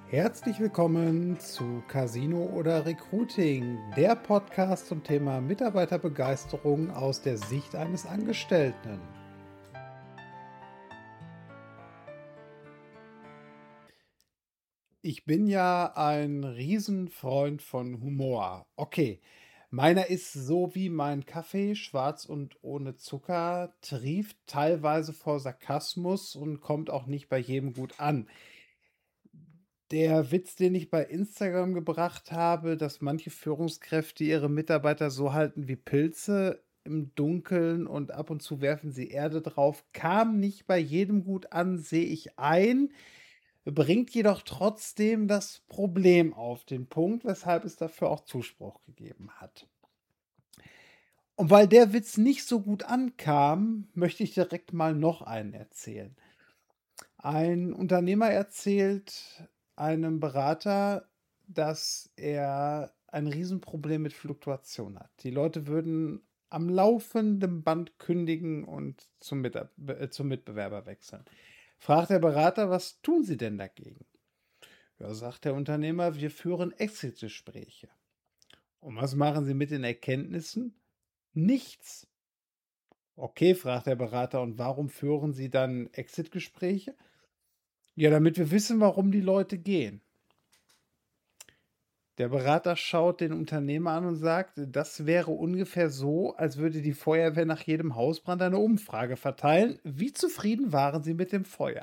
Herzlich willkommen zu Casino oder Recruiting, der Podcast zum Thema Mitarbeiterbegeisterung aus der Sicht eines Angestellten. Ich bin ja ein Riesenfreund von Humor. Okay, meiner ist so wie mein Kaffee, schwarz und ohne Zucker, trieft teilweise vor Sarkasmus und kommt auch nicht bei jedem gut an. Der Witz, den ich bei Instagram gebracht habe, dass manche Führungskräfte ihre Mitarbeiter so halten wie Pilze im Dunkeln und ab und zu werfen sie Erde drauf, kam nicht bei jedem gut an, sehe ich ein, bringt jedoch trotzdem das Problem auf den Punkt, weshalb es dafür auch Zuspruch gegeben hat. Und weil der Witz nicht so gut ankam, möchte ich direkt mal noch einen erzählen. Ein Unternehmer erzählt einem Berater, dass er ein Riesenproblem mit Fluktuation hat. Die Leute würden am laufenden Band kündigen und zum Mitbewerber wechseln. Fragt der Berater, was tun Sie denn dagegen? Ja, sagt der Unternehmer, wir führen Exit-Gespräche. Und was machen Sie mit den Erkenntnissen? Nichts. Okay, fragt der Berater, und warum führen Sie dann Exit-Gespräche? Ja, damit wir wissen, warum die Leute gehen. Der Berater schaut den Unternehmer an und sagt, das wäre ungefähr so, als würde die Feuerwehr nach jedem Hausbrand eine Umfrage verteilen. Wie zufrieden waren Sie mit dem Feuer?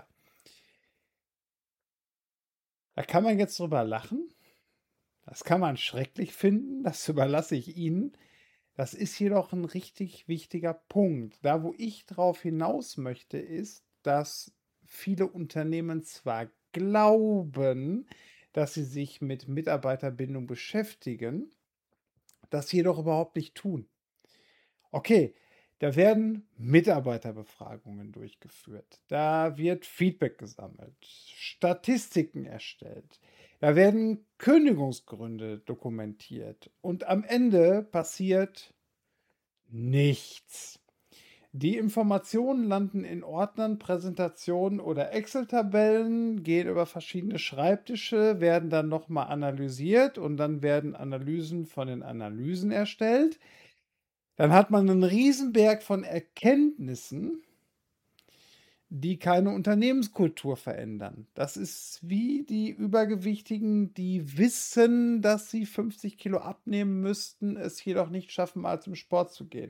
Da kann man jetzt drüber lachen. Das kann man schrecklich finden. Das überlasse ich Ihnen. Das ist jedoch ein richtig wichtiger Punkt. Da, wo ich drauf hinaus möchte, ist, dass viele Unternehmen zwar glauben, dass sie sich mit Mitarbeiterbindung beschäftigen, das jedoch überhaupt nicht tun. Okay, da werden Mitarbeiterbefragungen durchgeführt, da wird Feedback gesammelt, Statistiken erstellt, da werden Kündigungsgründe dokumentiert und am Ende passiert nichts. Die Informationen landen in Ordnern, Präsentationen oder Excel-Tabellen, gehen über verschiedene Schreibtische, werden dann nochmal analysiert und dann werden Analysen von den Analysen erstellt. Dann hat man einen Riesenberg von Erkenntnissen, die keine Unternehmenskultur verändern. Das ist wie die Übergewichtigen, die wissen, dass sie 50 Kilo abnehmen müssten, es jedoch nicht schaffen, mal zum Sport zu gehen.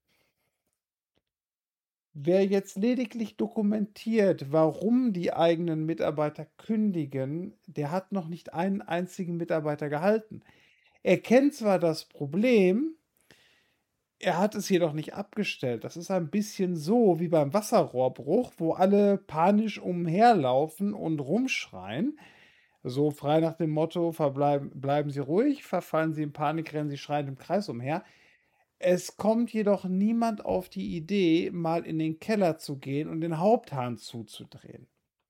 Wer jetzt lediglich dokumentiert, warum die eigenen Mitarbeiter kündigen, der hat noch nicht einen einzigen Mitarbeiter gehalten. Er kennt zwar das Problem, er hat es jedoch nicht abgestellt. Das ist ein bisschen so wie beim Wasserrohrbruch, wo alle panisch umherlaufen und rumschreien. So frei nach dem Motto: bleiben Sie ruhig, verfallen Sie in Panik, rennen Sie schreiend im Kreis umher. Es kommt jedoch niemand auf die Idee, mal in den Keller zu gehen und den Haupthahn zuzudrehen.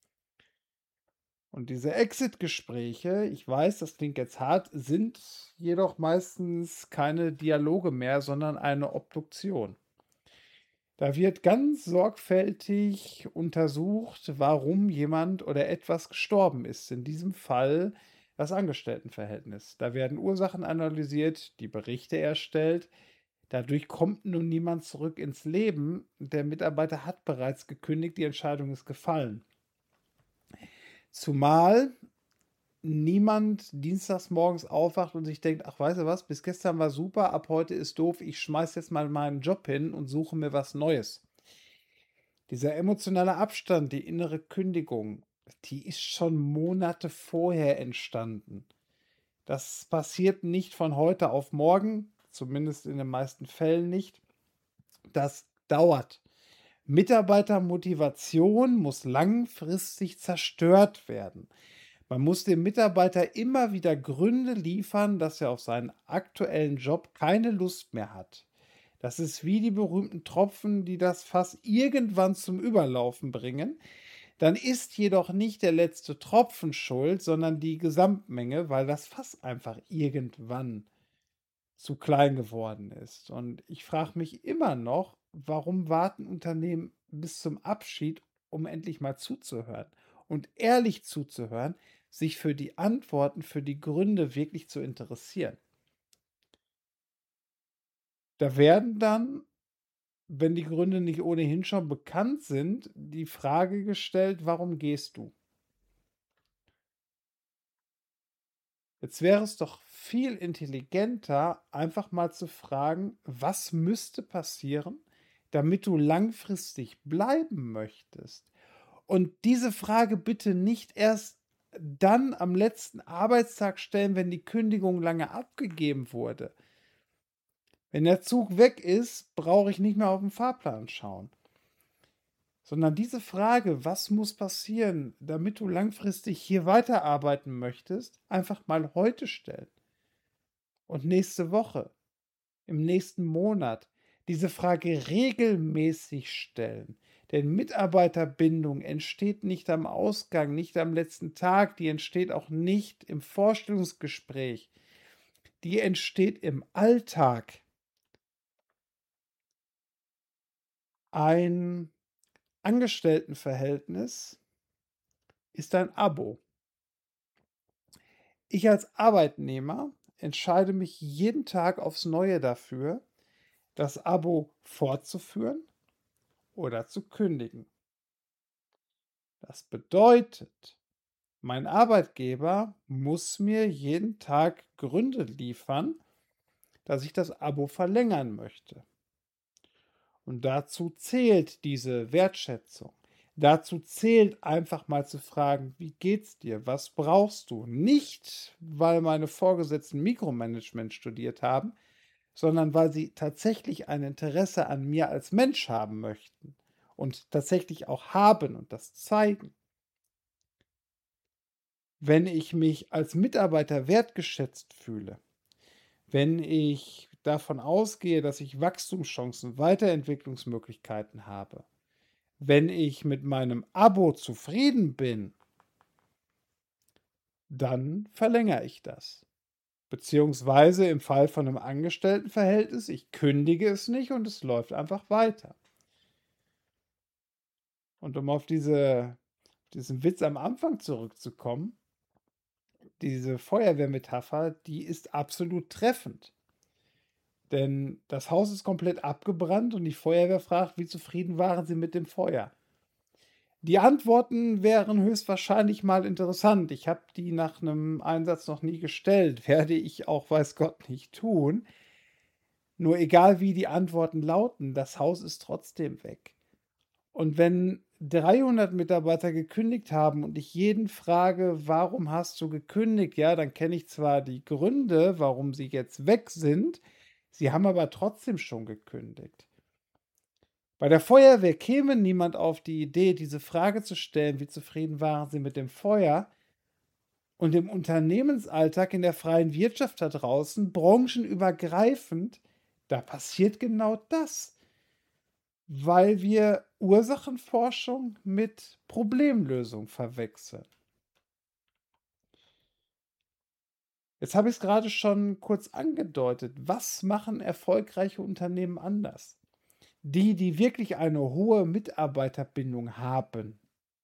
Und diese Exit-Gespräche, ich weiß, das klingt jetzt hart, sind jedoch meistens keine Dialoge mehr, sondern eine Obduktion. Da wird ganz sorgfältig untersucht, warum jemand oder etwas gestorben ist. In diesem Fall das Angestelltenverhältnis. Da werden Ursachen analysiert, die Berichte erstellt. Dadurch kommt nun niemand zurück ins Leben. Der Mitarbeiter hat bereits gekündigt, die Entscheidung ist gefallen. Zumal niemand dienstags morgens aufwacht und sich denkt, ach, weißt du was, bis gestern war super, ab heute ist doof, ich schmeiß jetzt mal meinen Job hin und suche mir was Neues. Dieser emotionale Abstand, die innere Kündigung, die ist schon Monate vorher entstanden. Das passiert nicht von heute auf morgen, zumindest in den meisten Fällen nicht. Das dauert. Mitarbeitermotivation muss langfristig zerstört werden. Man muss dem Mitarbeiter immer wieder Gründe liefern, dass er auf seinen aktuellen Job keine Lust mehr hat. Das ist wie die berühmten Tropfen, die das Fass irgendwann zum Überlaufen bringen. Dann ist jedoch nicht der letzte Tropfen schuld, sondern die Gesamtmenge, weil das Fass einfach irgendwann zu klein geworden ist. Und ich frage mich immer noch, warum warten Unternehmen bis zum Abschied, um endlich mal zuzuhören und ehrlich zuzuhören, sich für die Antworten, für die Gründe wirklich zu interessieren. Da werden dann, wenn die Gründe nicht ohnehin schon bekannt sind, die Frage gestellt: „Warum gehst du?“ Jetzt wäre es doch viel intelligenter, einfach mal zu fragen: „Was müsste passieren, damit du langfristig bleiben möchtest?“ Und diese Frage bitte nicht erst dann am letzten Arbeitstag stellen, wenn die Kündigung lange abgegeben wurde. Wenn der Zug weg ist, brauche ich nicht mehr auf den Fahrplan schauen. Sondern diese Frage: „Was muss passieren, damit du langfristig hier weiterarbeiten möchtest?“ einfach mal heute stellen und nächste Woche, im nächsten Monat. Diese Frage regelmäßig stellen. Denn Mitarbeiterbindung entsteht nicht am Ausgang, nicht am letzten Tag, die entsteht auch nicht im Vorstellungsgespräch. Die entsteht im Alltag. Ein Angestelltenverhältnis ist ein Abo. Ich als Arbeitnehmer entscheide mich jeden Tag aufs Neue dafür, das Abo fortzuführen oder zu kündigen. Das bedeutet, mein Arbeitgeber muss mir jeden Tag Gründe liefern, dass ich das Abo verlängern möchte. Und dazu zählt diese Wertschätzung. Dazu zählt einfach mal zu fragen: „Wie geht's dir? Was brauchst du?“ Nicht, weil meine Vorgesetzten Mikromanagement studiert haben, sondern weil sie tatsächlich ein Interesse an mir als Mensch haben möchten und tatsächlich auch haben und das zeigen. Wenn ich mich als Mitarbeiter wertgeschätzt fühle, wenn ich davon ausgehe, dass ich Wachstumschancen, Weiterentwicklungsmöglichkeiten habe, wenn ich mit meinem Abo zufrieden bin, dann verlängere ich das. Beziehungsweise im Fall von einem Angestelltenverhältnis, ich kündige es nicht und es läuft einfach weiter. Und um auf diesen Witz am Anfang zurückzukommen, diese Feuerwehrmetapher, die ist absolut treffend. Denn das Haus ist komplett abgebrannt und die Feuerwehr fragt: „Wie zufrieden waren Sie mit dem Feuer?“ Die Antworten wären höchstwahrscheinlich mal interessant. Ich habe die nach einem Einsatz noch nie gestellt, werde ich auch weiß Gott nicht tun. Nur egal, wie die Antworten lauten, das Haus ist trotzdem weg. Und wenn 300 Mitarbeiter gekündigt haben und ich jeden frage: „Warum hast du gekündigt?“ Ja, dann kenne ich zwar die Gründe, warum sie jetzt weg sind, sie haben aber trotzdem schon gekündigt. Bei der Feuerwehr käme niemand auf die Idee, diese Frage zu stellen: „Wie zufrieden waren Sie mit dem Feuer?“ Und im Unternehmensalltag in der freien Wirtschaft da draußen, branchenübergreifend, da passiert genau das, weil wir Ursachenforschung mit Problemlösung verwechseln. Jetzt habe ich es gerade schon kurz angedeutet. Was machen erfolgreiche Unternehmen anders? Die, die wirklich eine hohe Mitarbeiterbindung haben.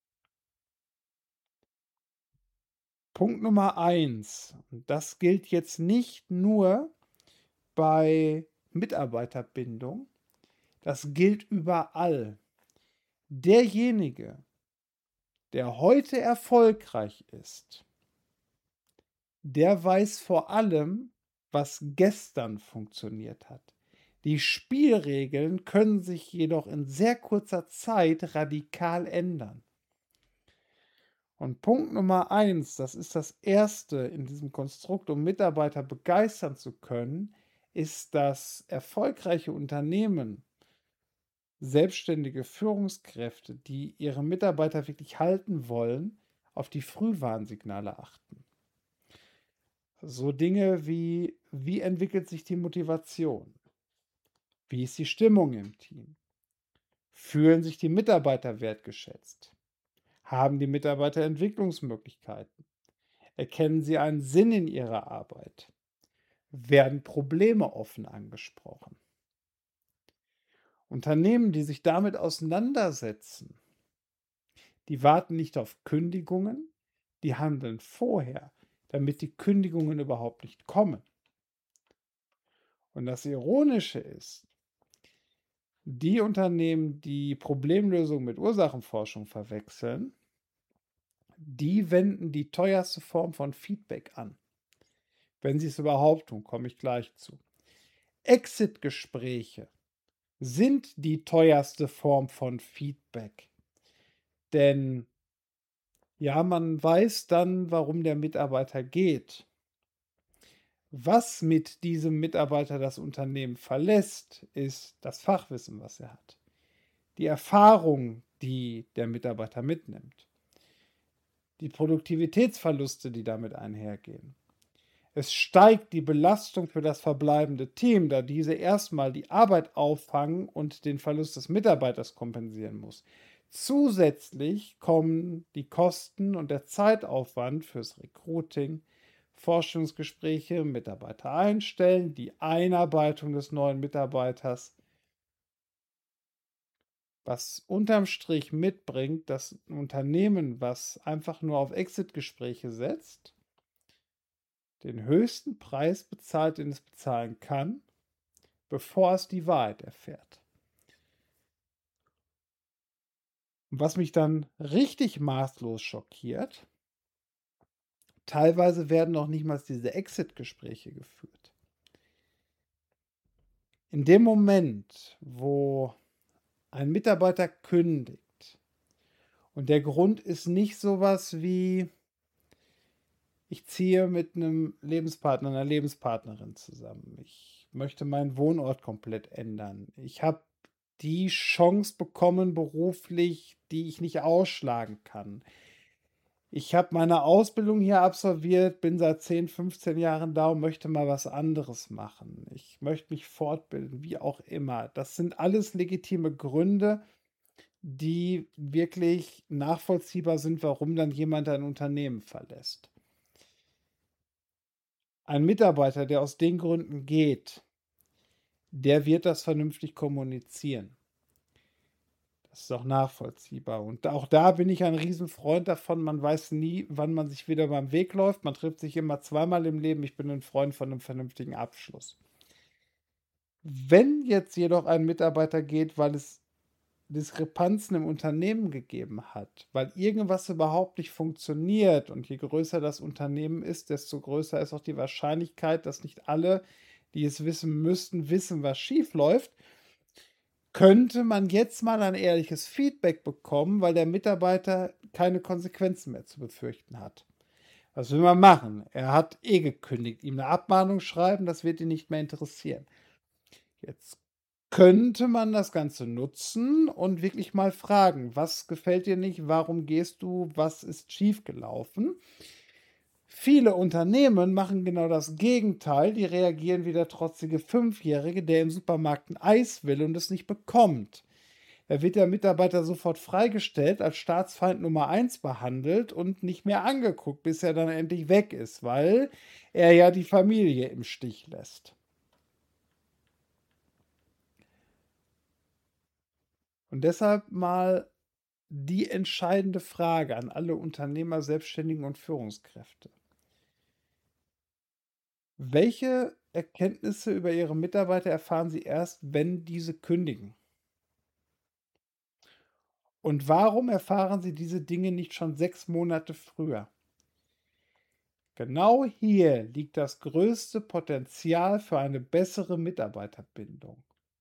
Punkt Nummer eins, und das gilt jetzt nicht nur bei Mitarbeiterbindung, das gilt überall. Derjenige, der heute erfolgreich ist, der weiß vor allem, was gestern funktioniert hat. Die Spielregeln können sich jedoch in sehr kurzer Zeit radikal ändern. Und Punkt Nummer eins, das ist das erste in diesem Konstrukt, um Mitarbeiter begeistern zu können, ist, dass erfolgreiche Unternehmen, selbstständige Führungskräfte, die ihre Mitarbeiter wirklich halten wollen, auf die Frühwarnsignale achten. So Dinge wie entwickelt sich die Motivation? Wie ist die Stimmung im Team? Fühlen sich die Mitarbeiter wertgeschätzt? Haben die Mitarbeiter Entwicklungsmöglichkeiten? Erkennen sie einen Sinn in ihrer Arbeit? Werden Probleme offen angesprochen? Unternehmen, die sich damit auseinandersetzen, die warten nicht auf Kündigungen, die handeln vorher, damit die Kündigungen überhaupt nicht kommen. Und das Ironische ist, die Unternehmen, die Problemlösung mit Ursachenforschung verwechseln, die wenden die teuerste Form von Feedback an. Wenn sie es überhaupt tun, komme ich gleich zu. Exit-Gespräche sind die teuerste Form von Feedback. Denn ja, man weiß dann, warum der Mitarbeiter geht. Was mit diesem Mitarbeiter das Unternehmen verlässt, ist das Fachwissen, was er hat. Die Erfahrung, die der Mitarbeiter mitnimmt. Die Produktivitätsverluste, die damit einhergehen. Es steigt die Belastung für das verbleibende Team, da diese erstmal die Arbeit auffangen und den Verlust des Mitarbeiters kompensieren muss. Zusätzlich kommen die Kosten und der Zeitaufwand fürs Recruiting, Forschungsgespräche, Mitarbeiter einstellen, die Einarbeitung des neuen Mitarbeiters, was unterm Strich mitbringt, dass ein Unternehmen, was einfach nur auf Exit-Gespräche setzt, den höchsten Preis bezahlt, den es bezahlen kann, bevor es die Wahrheit erfährt. Und was mich dann richtig maßlos schockiert, teilweise werden noch nicht mal diese Exit-Gespräche geführt. In dem Moment, wo ein Mitarbeiter kündigt und der Grund ist nicht sowas wie, ich ziehe mit einem Lebenspartner, einer Lebenspartnerin zusammen. Ich möchte meinen Wohnort komplett ändern. Ich habe die Chance bekommen beruflich, die ich nicht ausschlagen kann. Ich habe meine Ausbildung hier absolviert, bin seit 10, 15 Jahren da und möchte mal was anderes machen. Ich möchte mich fortbilden, wie auch immer. Das sind alles legitime Gründe, die wirklich nachvollziehbar sind, warum dann jemand ein Unternehmen verlässt. Ein Mitarbeiter, der aus den Gründen geht, der wird das vernünftig kommunizieren. Das ist auch nachvollziehbar. Und auch da bin ich ein Riesenfreund davon. Man weiß nie, wann man sich wieder beim Weg läuft. Man trifft sich immer zweimal im Leben. Ich bin ein Freund von einem vernünftigen Abschluss. Wenn jetzt jedoch ein Mitarbeiter geht, weil es Diskrepanzen im Unternehmen gegeben hat, weil irgendwas überhaupt nicht funktioniert und je größer das Unternehmen ist, desto größer ist auch die Wahrscheinlichkeit, dass nicht alle, die es wissen müssten, wissen, was schief läuft, könnte man jetzt mal ein ehrliches Feedback bekommen, weil der Mitarbeiter keine Konsequenzen mehr zu befürchten hat. Was will man machen? Er hat eh gekündigt. Ihm eine Abmahnung schreiben, das wird ihn nicht mehr interessieren. Jetzt könnte man das Ganze nutzen und wirklich mal fragen, was gefällt dir nicht, warum gehst du, was ist schiefgelaufen? Viele Unternehmen machen genau das Gegenteil, die reagieren wie der trotzige Fünfjährige, der im Supermarkt ein Eis will und es nicht bekommt. Da wird der Mitarbeiter sofort freigestellt, als Staatsfeind Nummer 1 behandelt und nicht mehr angeguckt, bis er dann endlich weg ist, weil er ja die Familie im Stich lässt. Und deshalb mal die entscheidende Frage an alle Unternehmer, Selbstständigen und Führungskräfte. Welche Erkenntnisse über Ihre Mitarbeiter erfahren Sie erst, wenn diese kündigen? Und warum erfahren Sie diese Dinge nicht schon 6 Monate früher? Genau hier liegt das größte Potenzial für eine bessere Mitarbeiterbindung.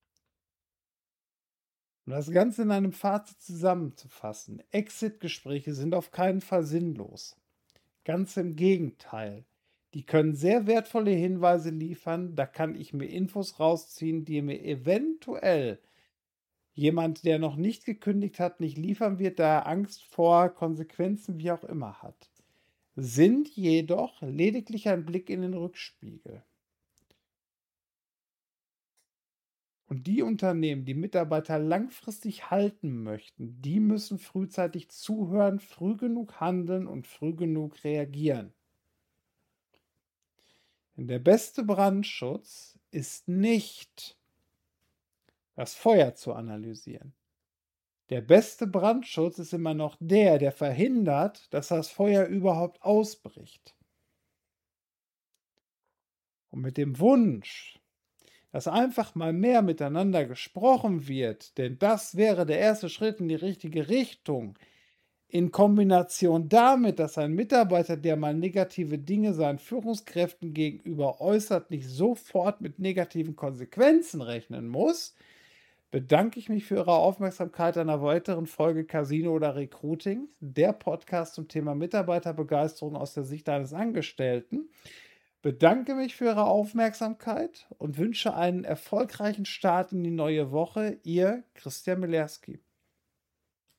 Um das Ganze in einem Fazit zusammenzufassen, Exit-Gespräche sind auf keinen Fall sinnlos. Ganz im Gegenteil. Die können sehr wertvolle Hinweise liefern. Da kann ich mir Infos rausziehen, die mir eventuell jemand, der noch nicht gekündigt hat, nicht liefern wird, da er Angst vor Konsequenzen wie auch immer hat. Sind jedoch lediglich ein Blick in den Rückspiegel. Und die Unternehmen, die Mitarbeiter langfristig halten möchten, die müssen frühzeitig zuhören, früh genug handeln und früh genug reagieren. Denn der beste Brandschutz ist nicht, das Feuer zu analysieren. Der beste Brandschutz ist immer noch der verhindert, dass das Feuer überhaupt ausbricht. Und mit dem Wunsch, dass einfach mal mehr miteinander gesprochen wird, denn das wäre der erste Schritt in die richtige Richtung, in Kombination damit, dass ein Mitarbeiter, der mal negative Dinge seinen Führungskräften gegenüber äußert, nicht sofort mit negativen Konsequenzen rechnen muss, bedanke ich mich für Ihre Aufmerksamkeit an einer weiteren Folge Casino oder Recruiting, der Podcast zum Thema Mitarbeiterbegeisterung aus der Sicht eines Angestellten. Bedanke mich für Ihre Aufmerksamkeit und wünsche einen erfolgreichen Start in die neue Woche. Ihr Christian Milerski.